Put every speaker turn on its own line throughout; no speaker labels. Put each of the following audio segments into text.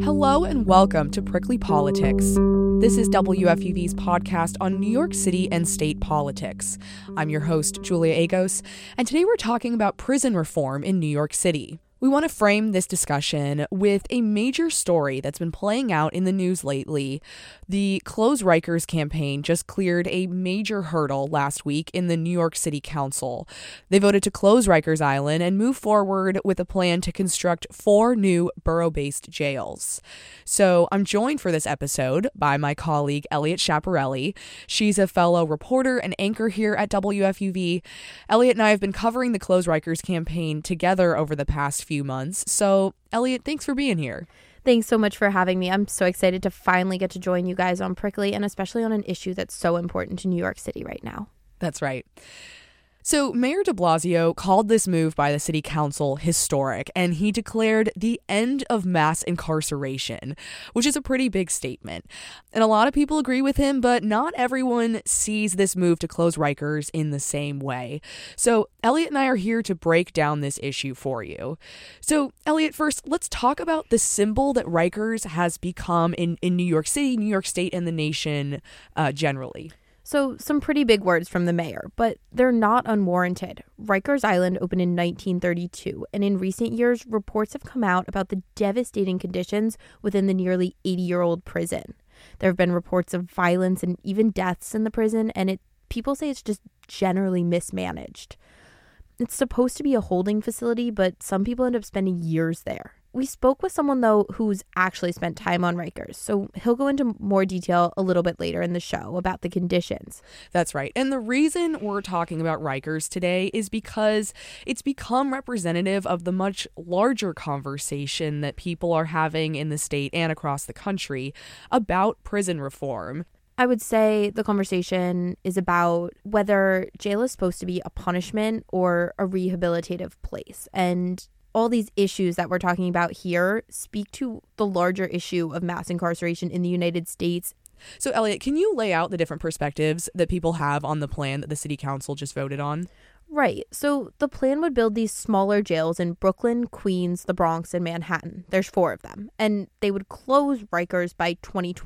Hello and welcome to Prickly Politics. This is WFUV's podcast on New York City and state politics. I'm your host, Julia Agos, and today we're talking about prison reform in New York City. We want to frame this discussion with a major story that's been playing out in the news lately. The Close Rikers campaign just cleared a major hurdle last week in the New York City Council. They voted to close Rikers Island and move forward with a plan to construct 4 new borough-based jails. So I'm joined for this episode by my colleague, Elliot Schiaparelli. She's a fellow reporter and anchor here at WFUV. Elliot and I have been covering the Close Rikers campaign together over the past few months. So, Elliot, thanks for being here.
Thanks so much for having me. I'm so excited to finally get to join you guys on Prickly, and especially on an issue that's so important to New York City right now.
That's right. So Mayor de Blasio called this move by the city council historic, and he declared the end of mass incarceration, which is a pretty big statement. And a lot of people agree with him, but not everyone sees this move to close Rikers in the same way. So Elliot and I are here to break down this issue for you. So Elliot, first, let's talk about the symbol that Rikers has become in New York City, New York State, and the nation generally.
So, some pretty big words from the mayor, but they're not unwarranted. Rikers Island opened in 1932, and in recent years, reports have come out about the devastating conditions within the nearly 80-year-old prison. There have been reports of violence and even deaths in the prison, and people say it's just generally mismanaged. It's supposed to be a holding facility, but some people end up spending years there. We spoke with someone, though, who's actually spent time on Rikers, so he'll go into more detail a little bit later in the show about the conditions.
That's right. And the reason we're talking about Rikers today is because it's become representative of the much larger conversation that people are having in the state and across the country about prison reform.
I would say the conversation is about whether jail is supposed to be a punishment or a rehabilitative place. And all these issues that we're talking about here speak to the larger issue of mass incarceration in the United States.
So, Elliot, can you lay out the different perspectives that people have on the plan that the city council just voted on?
Right. So the plan would build these smaller jails in Brooklyn, Queens, the Bronx, and Manhattan. There's 4 of them. And they would close Rikers by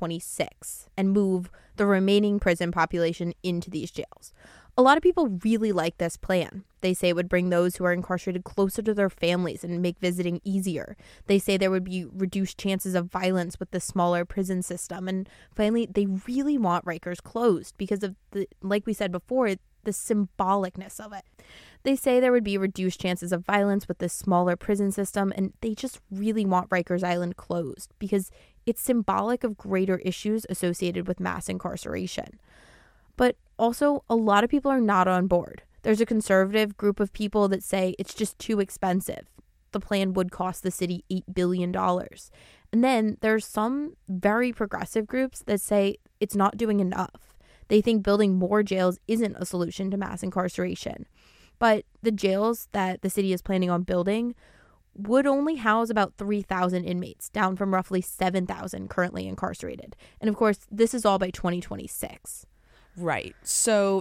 2026 and move the remaining prison population into these jails. A lot of people really like this plan. They say it would bring those who are incarcerated closer to their families and make visiting easier. They say there would be reduced chances of violence with the smaller prison system. And finally, they really want Rikers closed because of like we said before, the symbolicness of it. They say there would be reduced chances of violence with this smaller prison system, and they just really want Rikers Island closed because it's symbolic of greater issues associated with mass incarceration. But also, a lot of people are not on board. There's a conservative group of people that say it's just too expensive. The plan would cost the city $8 billion. And then there's some very progressive groups that say it's not doing enough. They think building more jails isn't a solution to mass incarceration. But the jails that the city is planning on building would only house about 3,000 inmates, down from roughly 7,000 currently incarcerated. And of course, this is all by 2026.
Right. So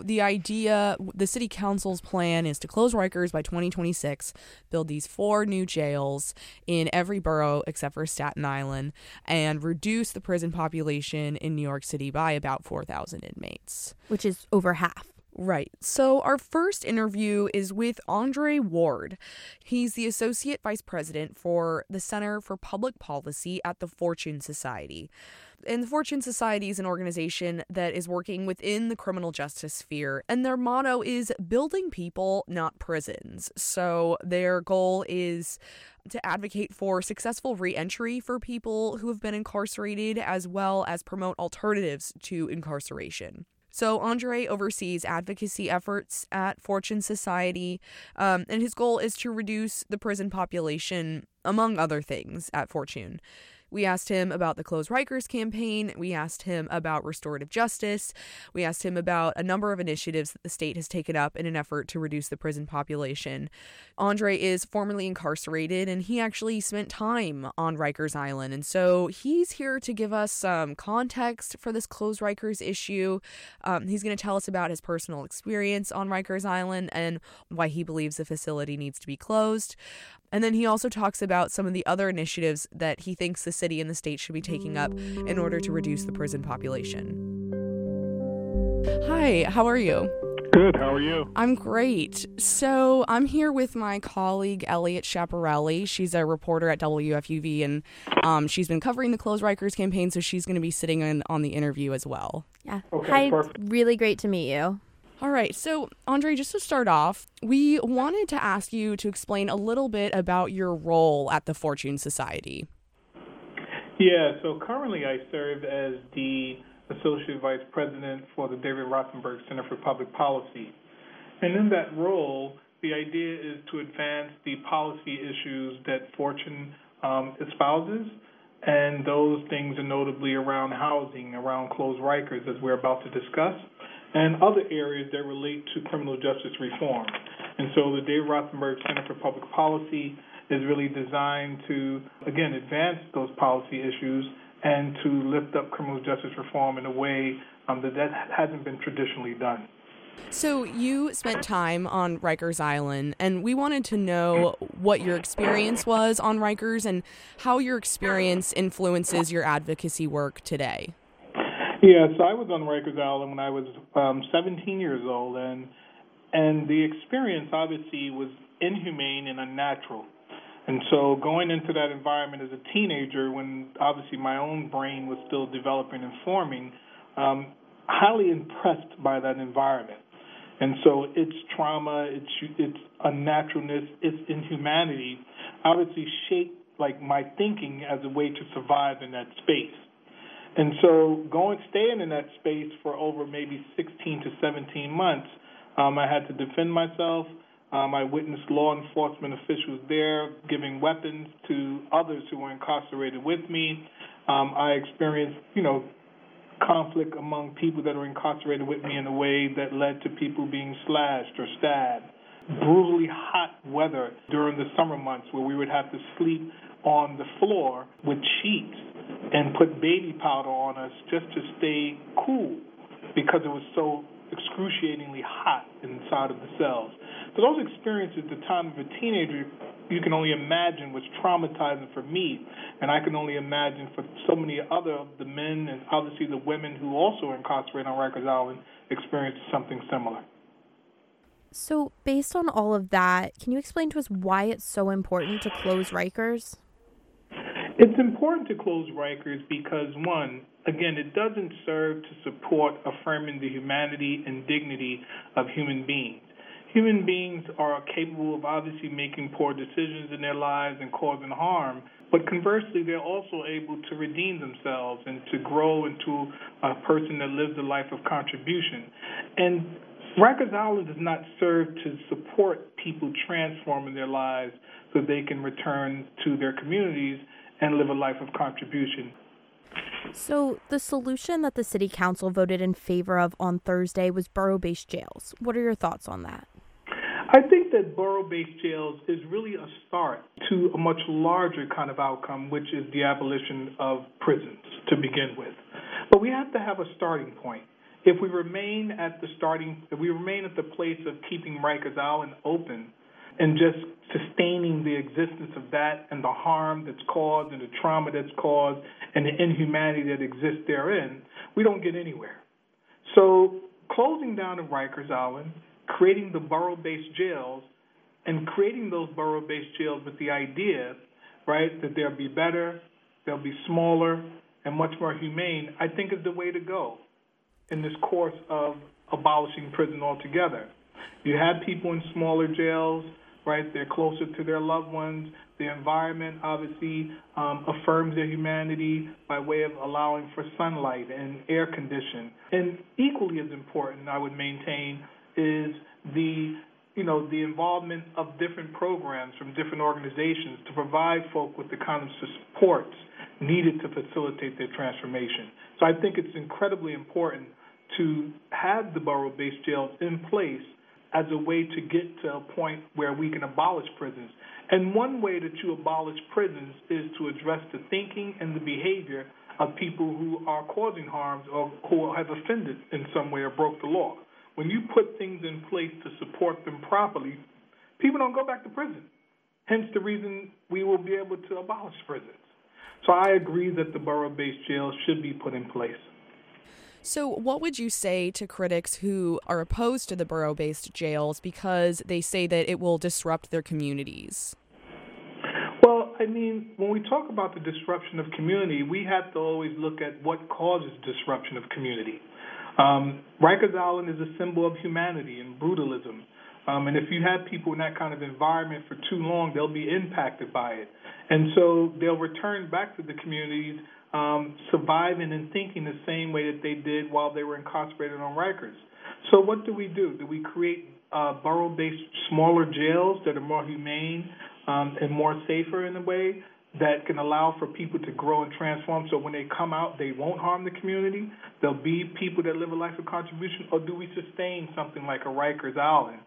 the city council's plan is to close Rikers by 2026, build these 4 new jails in every borough except for Staten Island, and reduce the prison population in New York City by about 4,000 inmates.
Which is over half.
Right. So our first interview is with Andre Ward. He's the Associate Vice President for the Center for Public Policy at the Fortune Society. And the Fortune Society is an organization that is working within the criminal justice sphere, and their motto is building people, not prisons. So their goal is to advocate for successful re-entry for people who have been incarcerated, as well as promote alternatives to incarceration. So Andre oversees advocacy efforts at Fortune Society, and his goal is to reduce the prison population, among other things, at Fortune. We asked him about the Close Rikers campaign. We asked him about restorative justice. We asked him about a number of initiatives that the state has taken up in an effort to reduce the prison population. Andre is formerly incarcerated, and he actually spent time on Rikers Island. And so he's here to give us some context for this Close Rikers issue. He's going to tell us about his personal experience on Rikers Island and why he believes the facility needs to be closed. And then he also talks about some of the other initiatives that he thinks the city and the state should be taking up in order to reduce the prison population. Hi, how are you?
Good, how are you?
I'm great. So I'm here with my colleague, Elliot Schiaparelli. She's a reporter at WFUV, and she's been covering the Close Rikers campaign, so she's going to be sitting in on the interview as well.
Yeah.
Okay,
Hi,
perfect.
really great to meet you.
All right, so Andre, just to start off, we wanted to ask you to explain a little bit about your role at the Fortune Society.
Yeah, so currently I serve as the Associate Vice President for the David Rothenberg Center for Public Policy. And in that role, the idea is to advance the policy issues that Fortune espouses, and those things are notably around housing, around closed Rikers, as we're about to discuss, and other areas that relate to criminal justice reform. And so the David Rothenberg Center for Public Policy is really designed to, again, advance those policy issues and to lift up criminal justice reform in a way that hasn't been traditionally done.
So you spent time on Rikers Island, and we wanted to know what your experience was on Rikers and how your experience influences your advocacy work today.
Yeah, so I was on Rikers Island when I was 17 years old, and the experience obviously was inhumane and unnatural. And so going into that environment as a teenager, when obviously my own brain was still developing and forming, highly impressed by that environment. And so its trauma, its unnaturalness, its inhumanity obviously shaped like my thinking as a way to survive in that space. And so staying in that space for over maybe 16 to 17 months, I had to defend myself. I witnessed law enforcement officials there giving weapons to others who were incarcerated with me. I experienced, conflict among people that were incarcerated with me in a way that led to people being slashed or stabbed. Brutally hot weather during the summer months where we would have to sleep on the floor with sheets and put baby powder on us just to stay cool because it was so excruciatingly hot inside of the cells. So those experiences at the time of a teenager, you can only imagine was traumatizing for me, and I can only imagine for so many other of the men and obviously the women who also are incarcerated on Rikers Island experienced something similar.
So based on all of that, can you explain to us why it's so important to close Rikers?
It's important to close Rikers because, one, again, it doesn't serve to support affirming the humanity and dignity of human beings. Human beings are capable of obviously making poor decisions in their lives and causing harm, but conversely, they're also able to redeem themselves and to grow into a person that lives a life of contribution. And Rikers Island does not serve to support people transforming their lives so they can return to their communities and live a life of contribution.
So the solution that the city council voted in favor of on Thursday was borough-based jails. What are your thoughts on that?
I think that borough-based jails is really a start to a much larger kind of outcome, which is the abolition of prisons to begin with. But we have to have a starting point. If we remain at the place of keeping Rikers Island open and just sustaining the existence of that and the harm that's caused and the trauma that's caused and the inhumanity that exists therein, we don't get anywhere. So closing down of Rikers Island, creating the borough-based jails, and creating those borough-based jails with the idea, right, that they'll be better, they'll be smaller, and much more humane, I think is the way to go in this course of abolishing prison altogether. You have people in smaller jails, right? They're closer to their loved ones. The environment obviously affirms their humanity by way of allowing for sunlight and air condition. And equally as important, I would maintain, is the involvement of different programs from different organizations to provide folk with the kind of supports needed to facilitate their transformation. So I think it's incredibly important to have the borough-based jails in place as a way to get to a point where we can abolish prisons. And one way that you abolish prisons is to address the thinking and the behavior of people who are causing harms or who have offended in some way or broke the law. When you put things in place to support them properly, people don't go back to prison. hence the reason we will be able to abolish prisons. So I agree that the borough-based jails should be put in place.
So what would you say to critics who are opposed to the borough-based jails because they say that it will disrupt their communities?
Well, I mean, when we talk about the disruption of community, we have to always look at what causes disruption of community. Rikers Island is a symbol of humanity and brutalism. And if you have people in that kind of environment for too long, they'll be impacted by it. And so they'll return back to the communities, surviving and thinking the same way that they did while they were incarcerated on Rikers. So what do? Do we create borough-based smaller jails that are more humane and more safer in a way that can allow for people to grow and transform so when they come out, they won't harm the community? There'll be people that live a life of contribution? Or do we sustain something like a Rikers Island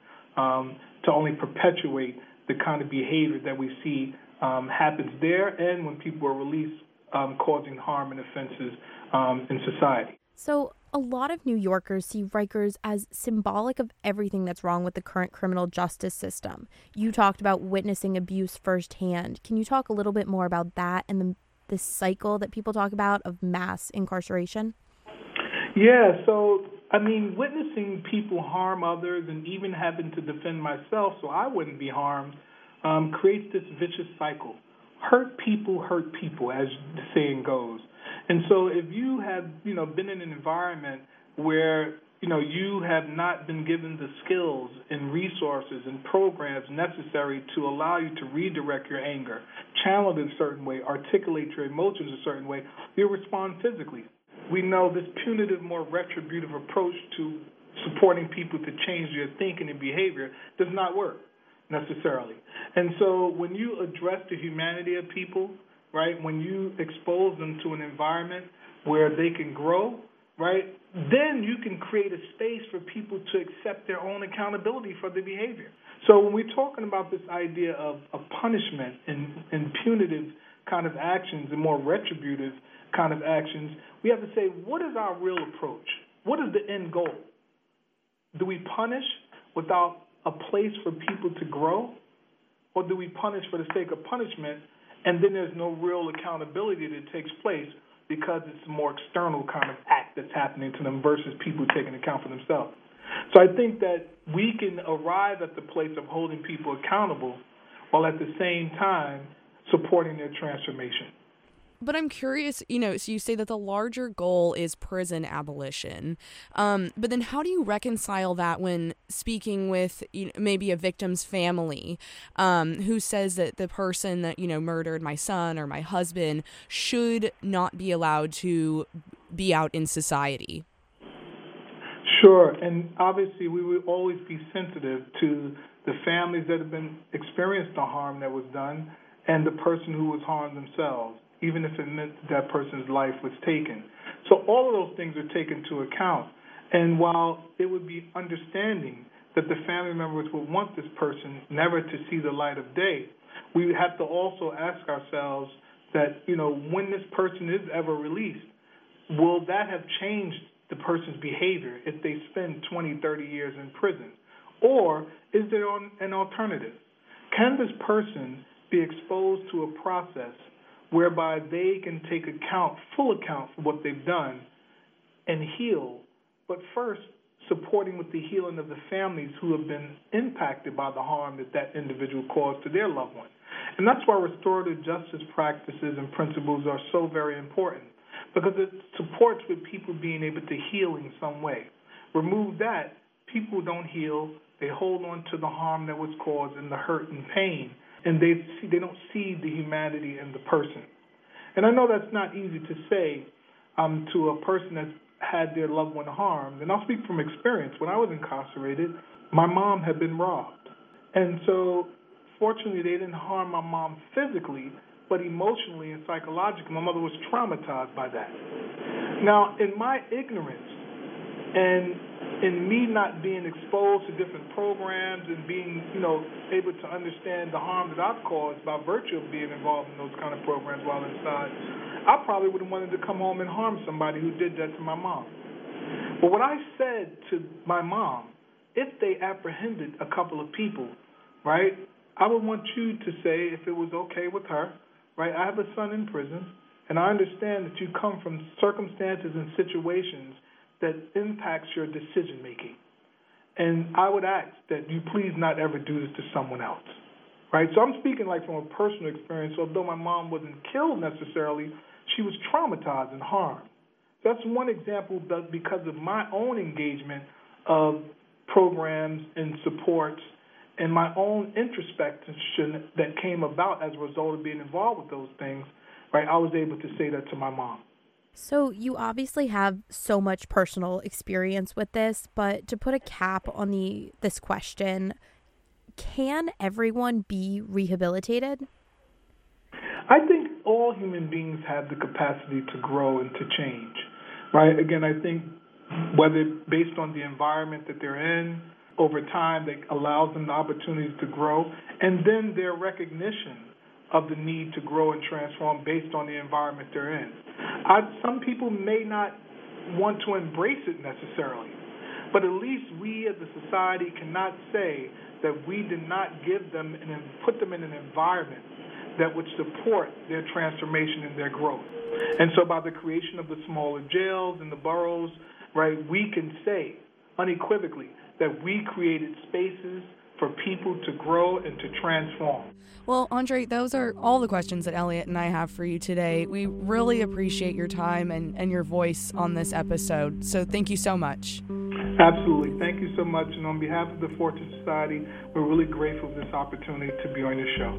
to only perpetuate the kind of behavior that we see happens there and when people are released causing harm and offenses in society?
So a lot of New Yorkers see Rikers as symbolic of everything that's wrong with the current criminal justice system. You talked about witnessing abuse firsthand. Can you talk a little bit more about that and the cycle that people talk about of mass incarceration?
Yeah, so, I mean, witnessing people harm others and even having to defend myself so I wouldn't be harmed creates this vicious cycle. Hurt people, as the saying goes. And so if you have, been in an environment where, you have not been given the skills and resources and programs necessary to allow you to redirect your anger, channel it a certain way, articulate your emotions a certain way, you'll respond physically. We know this punitive, more retributive approach to supporting people to change their thinking and behavior does not work necessarily. And so when you address the humanity of people, right, when you expose them to an environment where they can grow, right, then you can create a space for people to accept their own accountability for their behavior. So when we're talking about this idea of punishment and punitive kind of actions and more retributive kind of actions, we have to say, what is our real approach? What is the end goal? Do we punish without a place for people to grow? Or do we punish for the sake of punishment and then there's no real accountability that takes place because it's a more external kind of act that's happening to them versus people taking account for themselves? So I think that we can arrive at the place of holding people accountable while at the same time supporting their transformation.
But I'm curious, so you say that the larger goal is prison abolition. But then how do you reconcile that when speaking with maybe a victim's family who says that the person that, murdered my son or my husband should not be allowed to be out in society?
Sure. And obviously we will always be sensitive to the families that have been experienced the harm that was done and the person who was harmed themselves, even if it meant that person's life was taken. So all of those things are taken into account. And while it would be understanding that the family members would want this person never to see the light of day, we have to also ask ourselves that, when this person is ever released, will that have changed the person's behavior if they spend 20, 30 years in prison? Or is there an alternative? Can this person be exposed to a process whereby they can take full account for what they've done and heal, but first supporting with the healing of the families who have been impacted by the harm that individual caused to their loved one? And that's why restorative justice practices and principles are so very important, because it supports with people being able to heal in some way. Remove that, people don't heal. They hold on to the harm that was caused and the hurt and pain, and they don't see the humanity in the person. And I know that's not easy to say to a person that's had their loved one harmed. And I'll speak from experience. When I was incarcerated, my mom had been robbed. And so fortunately they didn't harm my mom physically, but emotionally and psychologically, my mother was traumatized by that. Now, in my ignorance and in me not being exposed to different programs and being, able to understand the harm that I've caused by virtue of being involved in those kind of programs while inside, I probably would have wanted to come home and harm somebody who did that to my mom. But what I said to my mom, if they apprehended a couple of people, right, I would want you to say if it was okay with her, right? I have a son in prison, and I understand that you come from circumstances and situations that impacts your decision making. And I would ask that you please not ever do this to someone else, right? So I'm speaking like from a personal experience. Although my mom wasn't killed necessarily, she was traumatized and harmed. That's one example because of my own engagement of programs and supports and my own introspection that came about as a result of being involved with those things, right? I was able to say that to my mom.
So you obviously have so much personal experience with this, but to put a cap on this question, can everyone be rehabilitated?
I think all human beings have the capacity to grow and to change, right? Again, I think whether based on the environment that they're in, over time that allows them the opportunities to grow, and then their recognition of the need to grow and transform based on the environment they're in. Some people may not want to embrace it necessarily, but at least we as a society cannot say that we did not give them and put them in an environment that would support their transformation and their growth. And so by the creation of the smaller jails and the boroughs, right, we can say unequivocally that we created spaces for people to grow and to transform.
Well, Andre, those are all the questions that Elliot and I have for you today. We really appreciate your time and your voice on this episode, so thank you so much.
Absolutely. Thank you so much. And on behalf of the Fortune Society, we're really grateful for this opportunity to be on your show.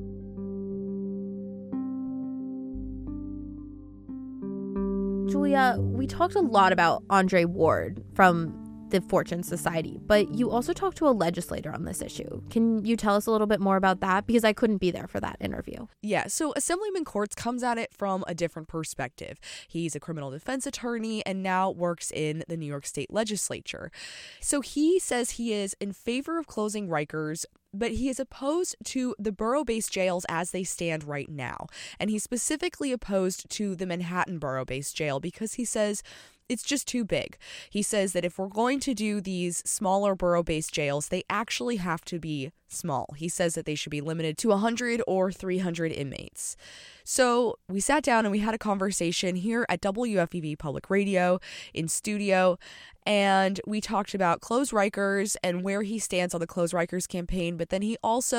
Julia, we talked a lot about Andre Ward from the Fortune Society, but you also talked to a legislator on this issue. Can you tell us a little bit more about that? Because I couldn't be there for that interview.
Yeah, so Assemblyman Courts comes at it from a different perspective. He's a criminal defense attorney and now works in the New York State Legislature. So he says he is in favor of closing Rikers, but he is opposed to the borough-based jails as they stand right now. And he's specifically opposed to the Manhattan borough-based jail because he says it's just too big. He says that if we're going to do these smaller borough-based jails, they actually have to be small. He says that they should be limited to 100 or 300 inmates. So we sat down and we had a conversation here at WFEV Public Radio in studio, and we talked about Close Rikers and where he stands on the Close Rikers campaign, but then we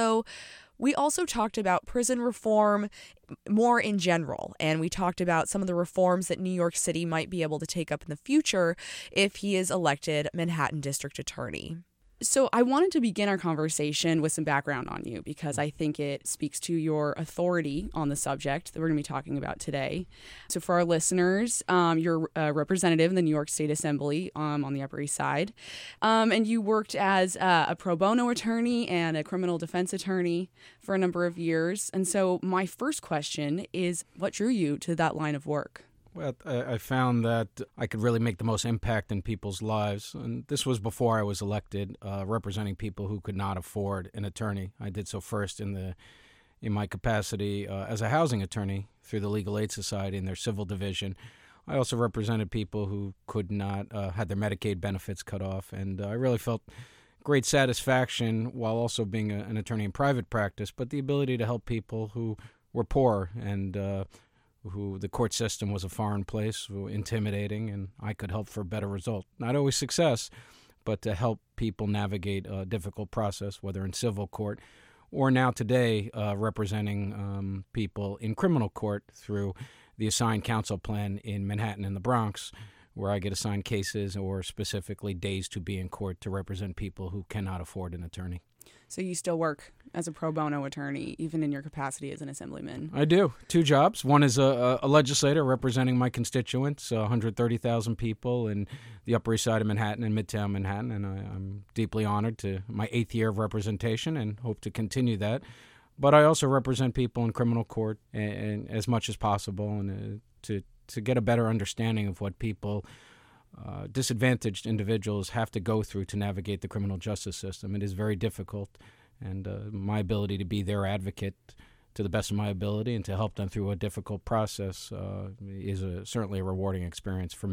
also talked about prison reform more in general, and we talked about some of the reforms that New York City might be able to take up in the future if he is elected Manhattan District Attorney. So I wanted to begin our conversation with some background on you because I think it speaks to your authority on the subject that we're going to be talking about today. So for our listeners, you're a representative in the New York State Assembly on the Upper East Side, and you worked as a pro bono attorney and a criminal defense attorney for a number of years. And so my first question is, what drew you to that line of work?
Well, I found that I could really make the most impact in people's lives. And this was before I was elected, representing people who could not afford an attorney. I did so first in my capacity as a housing attorney through the Legal Aid Society in their civil division. I also represented people who could not, had their Medicaid benefits cut off. And I really felt great satisfaction while also being an attorney in private practice, but the ability to help people who were poor and who the court system was a foreign place, intimidating, and I could help for a better result. Not always success, but to help people navigate a difficult process, whether in civil court or now today representing people in criminal court through the assigned counsel plan in Manhattan and the Bronx, where I get assigned cases or specifically days to be in court to represent people who cannot afford an attorney.
So you still work as a pro bono attorney, even in your capacity as an assemblyman?
I do. 2 jobs. One is a legislator representing my constituents, 130,000 people in the Upper East Side of Manhattan and Midtown Manhattan, and I'm deeply honored to my 8th year of representation and hope to continue that. But I also represent people in criminal court and as much as possible and to get a better understanding of what people disadvantaged individuals have to go through to navigate the criminal justice system. It is very difficult, and my ability to be their advocate to the best of my ability and to help them through a difficult process is certainly a rewarding experience for me.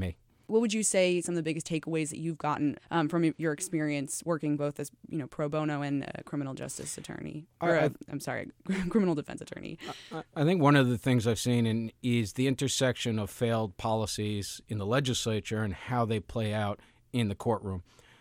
What would you say some of the biggest takeaways that you've gotten from your experience working both as pro bono and a criminal justice attorney, criminal defense attorney?
I think one of the things I've seen is the intersection of failed policies in the legislature and how they play out in the courtroom.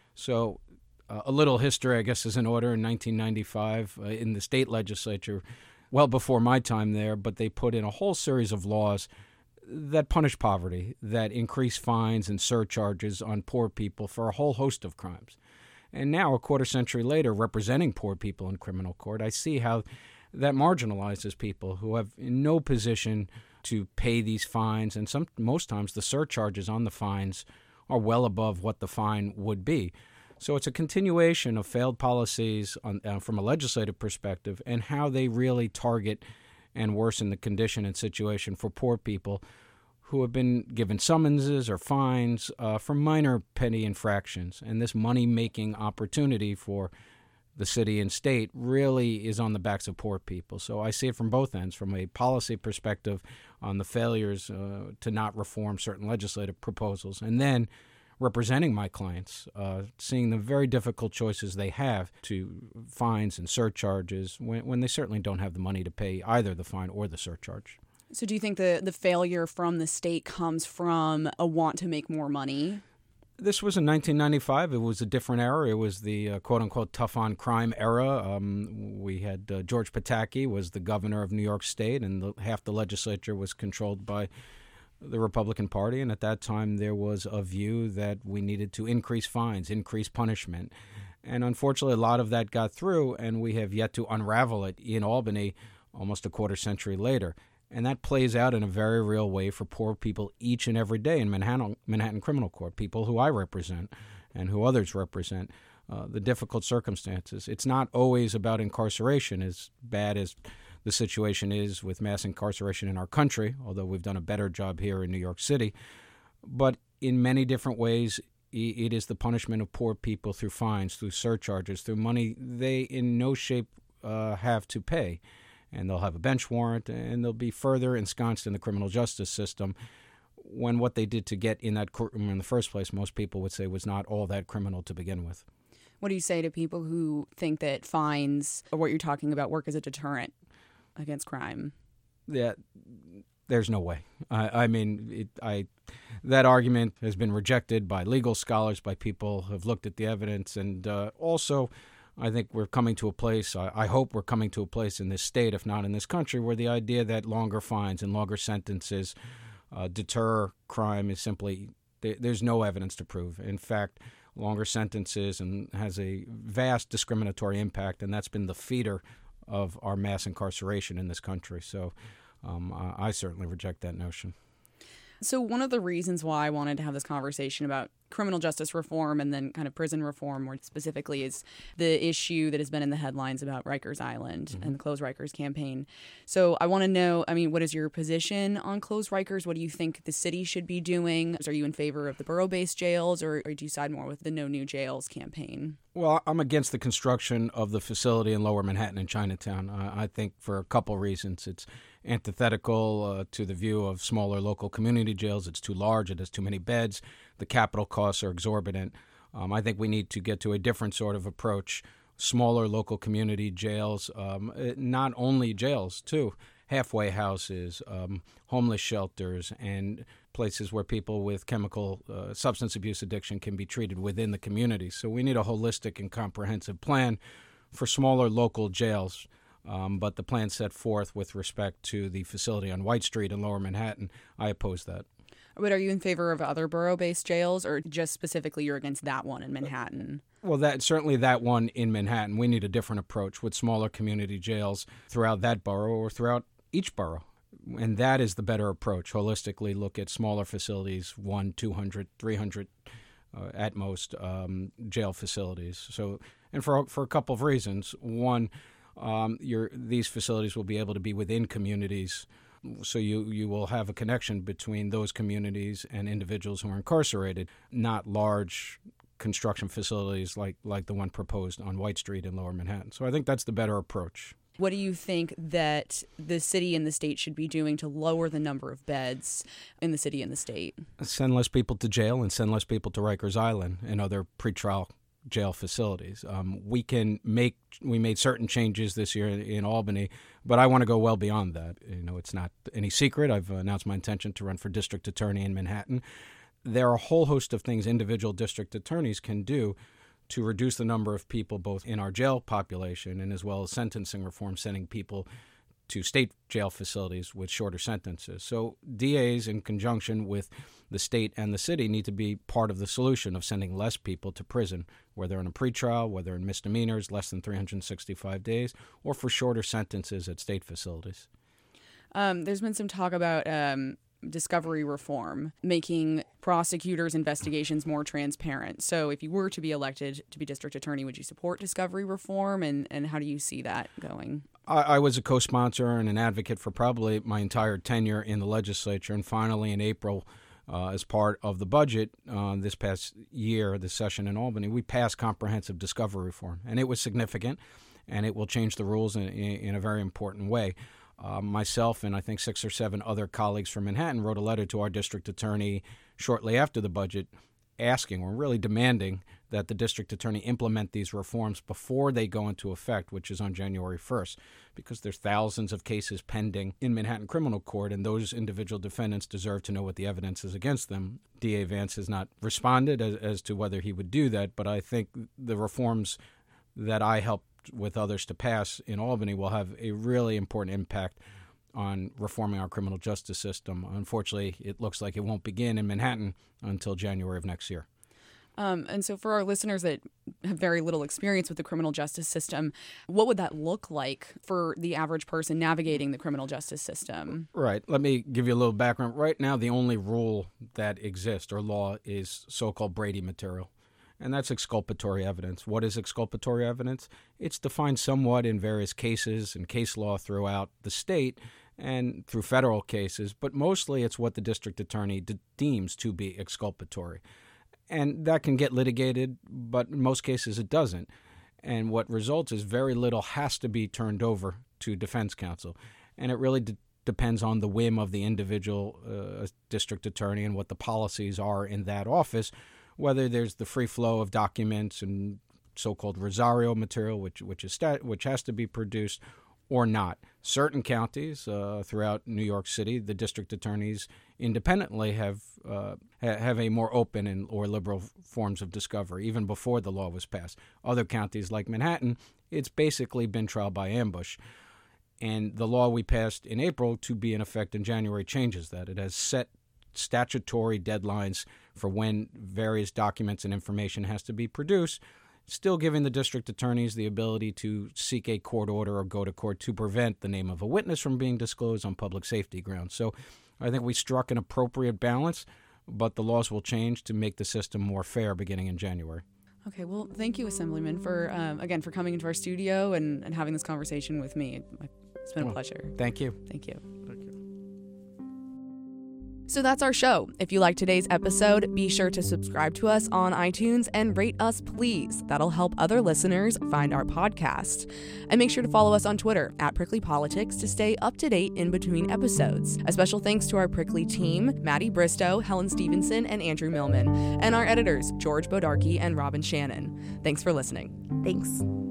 So a little history, I guess, is in order. In 1995, in the state legislature, well before my time there, but they put in a whole series of laws that punish poverty, that increase fines and surcharges on poor people for a whole host of crimes. And now, a quarter century later, representing poor people in criminal court, I see how that marginalizes people who have no position to pay these fines, and most times the surcharges on the fines are well above what the fine would be. So it's a continuation of failed policies from a legislative perspective and how they really target and worsen the condition and situation for poor people who have been given summonses or fines for minor petty infractions. And this money-making opportunity for the city and state really is on the backs of poor people. So I see it from both ends, from a policy perspective on the failures to not reform certain legislative proposals, and then representing my clients, seeing the very difficult choices they have to fines and surcharges when they certainly don't have the money to pay either the fine or the surcharge.
So do you think the failure from the state comes from a want to make more money?
This was in 1995. It was a different era. It was the quote-unquote tough-on-crime era. We had George Pataki was the governor of New York State, and half the legislature was controlled by the Republican Party, and at that time there was a view that we needed to increase fines, increase punishment. And unfortunately, a lot of that got through, and we have yet to unravel it in Albany almost a quarter century later. And that plays out in a very real way for poor people each and every day in Manhattan Criminal Court, people who I represent and who others represent, the difficult circumstances. It's not always about incarceration, as bad as the situation is with mass incarceration in our country, although we've done a better job here in New York City. But in many different ways, it is the punishment of poor people through fines, through surcharges, through money they in no shape have to pay. And they'll have a bench warrant, and they'll be further ensconced in the criminal justice system when what they did to get in that courtroom in the first place, most people would say, was not all that criminal to begin with.
What do you say to people who think that fines, or what you're talking about, work as a deterrent against crime?
Yeah, there's no way. That argument has been rejected by legal scholars, by people who have looked at the evidence, and also I think we're coming to a place, I hope we're coming to a place in this state, if not in this country, where the idea that longer fines and longer sentences deter crime is simply, there's no evidence to prove. In fact, longer sentences and has a vast discriminatory impact, and that's been the feeder of our mass incarceration in this country. So I certainly reject that notion.
So one of the reasons why I wanted to have this conversation about criminal justice reform and then kind of prison reform more specifically is the issue that has been in the headlines about Rikers Island and the Close Rikers campaign. So I want to know, what is your position on Close Rikers? What do you think the city should be doing? Are you in favor of the borough-based jails, or do you side more with the No New Jails campaign?
Well, I'm against the construction of the facility in Lower Manhattan and Chinatown. I think for a couple reasons. It's antithetical to the view of smaller local community jails. It's too large. It has too many beds. The capital costs are exorbitant. I think we need to get to a different sort of approach. Smaller local community jails, not only jails, too. Halfway houses, homeless shelters, and places where people with chemical substance abuse addiction can be treated within the community. So we need a holistic and comprehensive plan for smaller local jails. But the plan set forth with respect to the facility on White Street in Lower Manhattan, I oppose that.
But are you in favor of other borough-based jails, or just specifically you're against that one in Manhattan?
Well, certainly that one in Manhattan. We need a different approach with smaller community jails throughout that borough or throughout each borough. And that is the better approach. Holistically look at smaller facilities, 100, 200, 300 at most jail facilities. So, and for a couple of reasons. One, these facilities will be able to be within communities, so you will have a connection between those communities and individuals who are incarcerated, not large construction facilities like the one proposed on White Street in Lower Manhattan. So I think that's the better approach.
What do you think that the city and the state should be doing to lower the number of beds in the city and the state?
Send less people to jail and send less people to Rikers Island and other pretrial jail facilities. We made certain changes this year in Albany, but I want to go well beyond that. It's not any secret. I've announced my intention to run for district attorney in Manhattan. There are a whole host of things individual district attorneys can do to reduce the number of people both in our jail population and as well as sentencing reform, sending people to state jail facilities with shorter sentences. So DAs, in conjunction with the state and the city, need to be part of the solution of sending less people to prison, whether in a pretrial, whether in misdemeanors, less than 365 days, or for shorter sentences at state facilities.
There's been some talk about discovery reform, making prosecutors' investigations more transparent. So if you were to be elected to be district attorney, would you support discovery reform, and how do you see that going?
I was a co-sponsor and an advocate for probably my entire tenure in the legislature, and finally in April, as part of the budget this past year, this session in Albany, we passed comprehensive discovery reform, and it was significant, and it will change the rules in a very important way. Myself and I think 6 or 7 other colleagues from Manhattan wrote a letter to our district attorney shortly after the budget asking, or really demanding, that the district attorney implement these reforms before they go into effect, which is on January 1st, because there's thousands of cases pending in Manhattan criminal court, and those individual defendants deserve to know what the evidence is against them. D.A. Vance has not responded as to whether he would do that, but I think the reforms that I helped with others to pass in Albany will have a really important impact on reforming our criminal justice system. Unfortunately, it looks like it won't begin in Manhattan until January of next year.
And so for our listeners that have very little experience with the criminal justice system, what would that look like for the average person navigating the criminal justice system?
Right. Let me give you a little background. Right now, the only rule that exists or law is so-called Brady material, and that's exculpatory evidence. What is exculpatory evidence? It's defined somewhat in various cases and case law throughout the state and through federal cases, but mostly it's what the district attorney deems to be exculpatory. And that can get litigated, but in most cases it doesn't. And what results is very little has to be turned over to defense counsel. And it really depends on the whim of the individual district attorney and what the policies are in that office, whether there's the free flow of documents and so-called Rosario material, which has to be produced, or not. Certain counties throughout New York City, the district attorneys independently have a more open or liberal forms of discovery, even before the law was passed. Other counties, like Manhattan, it's basically been trial by ambush. And the law we passed in April to be in effect in January changes that. It has set statutory deadlines for when various documents and information has to be produced, still giving the district attorneys the ability to seek a court order or go to court to prevent the name of a witness from being disclosed on public safety grounds. So I think we struck an appropriate balance, but the laws will change to make the system more fair beginning in January.
Okay, well, thank you, Assemblyman, for coming into our studio and having this conversation with me. It's been a pleasure.
Thank you.
Thank you.
Thank you.
So that's our show. If you liked today's episode, be sure to subscribe to us on iTunes and rate us, please. That'll help other listeners find our podcast. And make sure to follow us on Twitter @PricklyPolitics to stay up to date in between episodes. A special thanks to our Prickly team, Maddie Bristow, Helen Stevenson, and Andrew Millman, and our editors, George Bodarky and Robin Shannon. Thanks for listening.
Thanks.